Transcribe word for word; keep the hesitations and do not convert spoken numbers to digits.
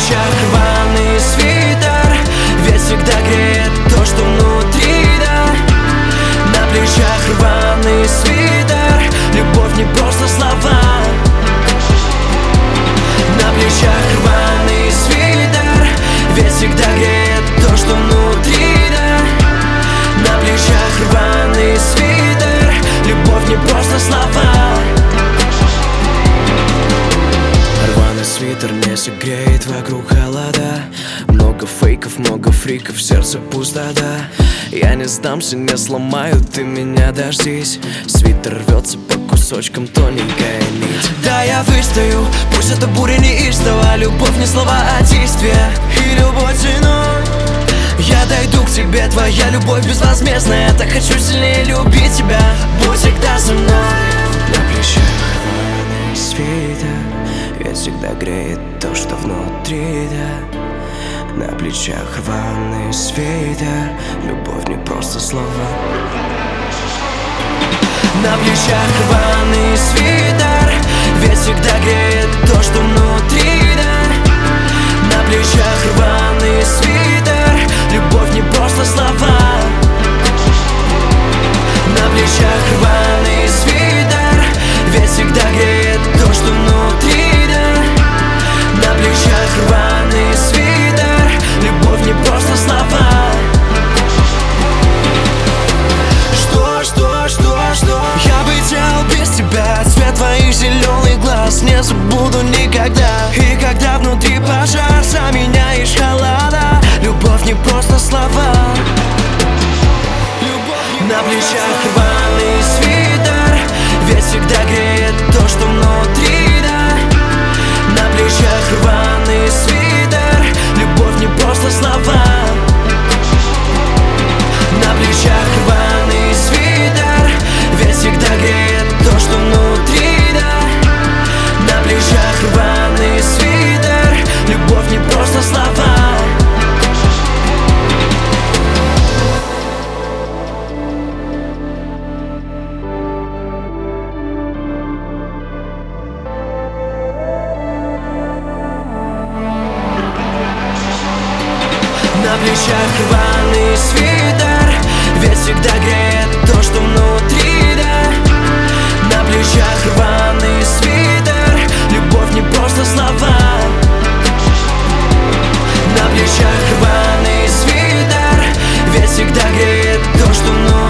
плечах рваный свитер, ведь всегда греет то, что внутри, да. На плечах рваный свитер, любовь не просто слова. На плечах рваный свитер, ведь всегда греет то, что внутри, да. На плечах рваный свитер, любовь не просто слова. Рваный свитер не согреет, вокруг холода. Много фейков, много фриков, сердце пустота. Я не сдамся, не сломаю, ты меня дождись. Свитер рвется по кусочкам, тоненькая нить. Да, я выстою, пусть это буря неистова. Любовь не слова, а действия, и любовь ценой. Я дойду к тебе, твоя любовь безвозмездная. Так хочу сильнее любить тебя, будь всегда со мной. На плечах рваный свитер, ведь всегда греет то, что внутри, да. На плечах рваный свитер, любовь не просто слова. На плечах рваный свитер, ведь всегда греет то, что внутри, да. На плечах рваный свитер, любовь не просто слова. На плечах рваный свитер, ведь всегда греет то, что внутри, да. На плечах рваный свитер, любовь не просто слова. Что, что, что, что? Я бы делал без тебя. Цвет твоих зеленых глаз не забуду никогда. И когда внутри пожар, заменяешь холода. Любовь не просто слова. На плечах рваный свитер, ведь всегда греет то, что внутри, да. На плечах рваный свитер, любовь не просто слова. На плечах рваный свитер, ведь всегда греет то, что внутри, да. На плечах рваный свитер, любовь не просто слова. На плечах рваный свитер, ведь всегда греет то, что внутри, да. На плечах рваный свитер, любовь не просто слова. На плечах рваный свитер, ведь всегда греет то, что внутри.